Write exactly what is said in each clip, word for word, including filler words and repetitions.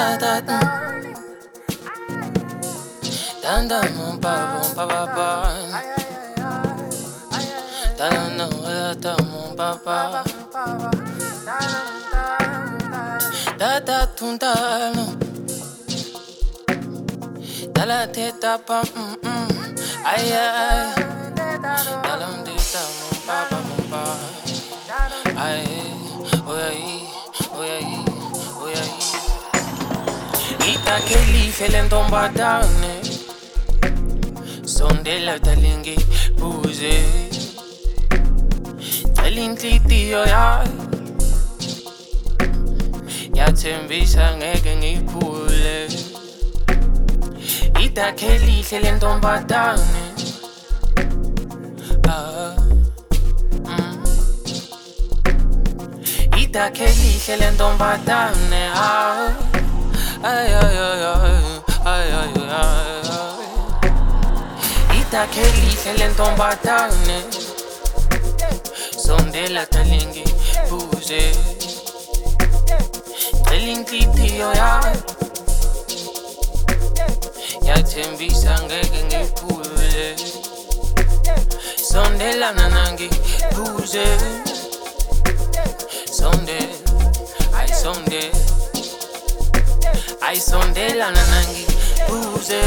da da da. Dan dan mum pa mum pa pa pa. Dan no da da mum pa pa. Da da tun da no. Da la te da pa mm mm. Ay ay. Da la te da mum pa pa mum pa. Ay oh ay oh ay oh ay. Ita keli felendo mbadane. Sondela talingi buze. Talintlitiyo ya. Yathembisa ngeke ngiphule. Idakhe lihle lentombazane. Ah. Mm. Idakhe lihle lentombazane. Ah. Ay ay ay ay ay ay ay. Idakhe lihle lentombazane. Sondela talingi buze. Talintlitiyo ya. Yathembisa ngeke ngiphule. Sondela nanangi buze. Sonde ay sonde ay sondela nanangi buze.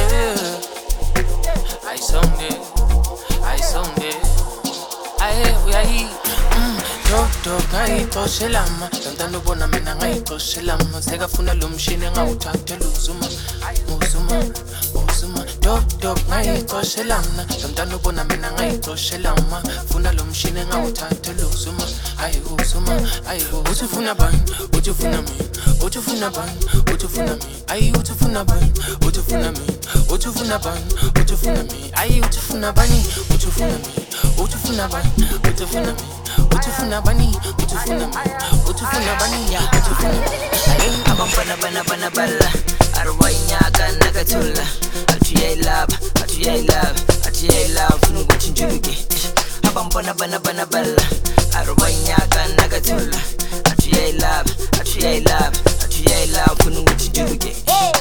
Ay sonde ay sonde ay uyayi. Dog dog ngayixoshelama lantando bona mina ngayixoshelama sekafuna lo mshini ngawuthathela uzuma uzuma uzuma. Dog dog ngayixoshelama lantando bona mina ngayixoshelama funa lo mshini ngawuthathela uzuma ay uzuma ay uthufuna bani uthufuna mina uthufuna bani uthufuna mina ay uthufuna bani uthufuna mina uthufuna bani uthufuna mina ay uthufuna bani uthufuna mina uthufuna bani uthufuna mina utufuna bani utufuna mi utufuna bani utufuna ay abambana bana bana balla arwainyaka nakathulla athiye laba athiye laba athiye laba funa ukuthi njuluke abambana bana bana balla arwainyaka nakathulla athiye laba athiye laba athiye laba funa ukuthi njuluke.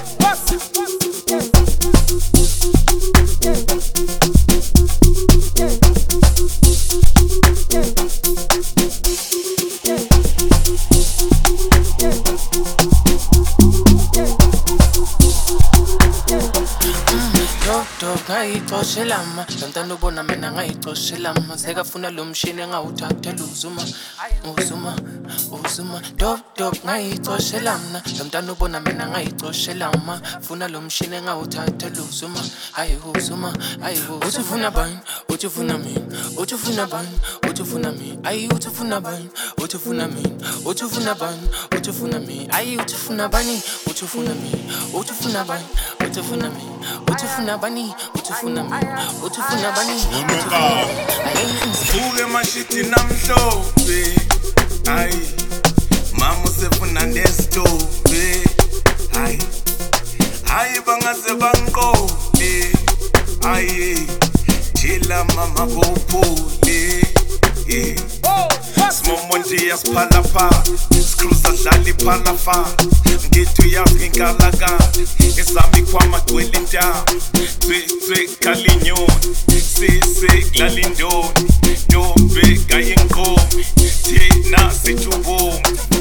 ngayixoshelama lantando bona mina ngayixoshelama sekafuna lo mshini ngawuthathela uzuma uzuma uzuma. Dog dog ngayixoshelama lantando bona mina ngayixoshelama funa lo mshini ngawuthathela uzuma ay uzuma ay uthufuna bani uthufuna mina uthufuna bani uthufuna mina ay uthufuna bani uthufuna mina uthufuna bani uthufuna mina ay uthufuna bani uthufuna mina uthufuna bani uthufuna mina uthufuna bani uthufuna mina uthufuna bani uthufuna Uke mashiti namhlophe ay mama usefuna nestove ay ay bangaze banqobe ay jila mama bophule eh Smomonti yasphala pha Screws adlali phala pha Ngithu yazinkalaka Esami kwama gwele nta Twe twe kalinyoni Sese klalindoni Dobe kayinkomi Thina sithubomi